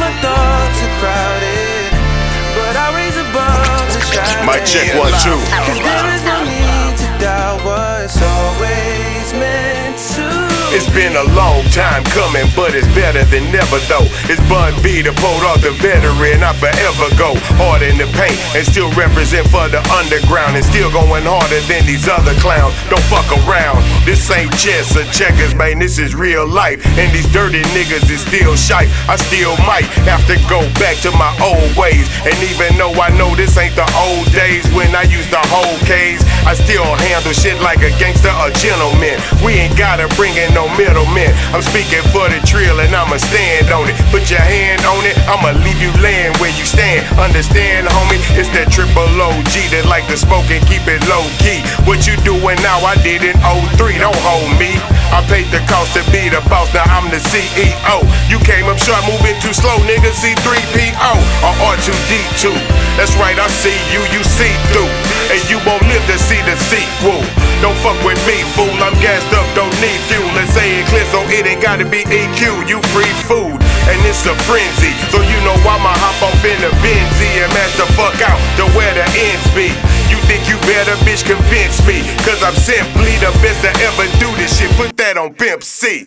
my thoughts are crowded, but I raise above the shroud. Mic check 1, 2. Cause there is no need to doubt what's always meant to. It's been a long time coming, but it's better than never though. It's Bun B, the Port Arthur veteran, I forever go hard in the paint and still represent for the underground and still going harder than these other clowns. Don't fuck around, this ain't chess or checkers, man, this is real life. And these dirty niggas is still shite. I still might have to go back to my old ways. And even though I know this ain't the old days when I used to hold K's, I still handle shit like a gangster or gentleman. We ain't gotta bring in no middlemen. I'm speaking for the trill and I'ma stand on it. Put your hand on it, I'ma leave you laying where you stand. Understand, homie, it's that triple OG that like to smoke and keep it low key. What you doing now, I did in 03, don't hold me. I paid the cost to be the boss, now I'm the CEO. You came up short, moving too slow, nigga, C3PO or R2D2. That's right, I see you, you see through. And you won't live to see the sequel. Don't fuck with me, fool, I'm gassed up, don't need fuel. Let's say it clear, so it ain't gotta be EQ. You free food, and it's a frenzy. So you know I'ma hop off in the Benzie and mash the fuck out to where the ends be. You think you better, bitch, convince me. Cause I'm simply the best to ever do this shit. Put that on Pimp C.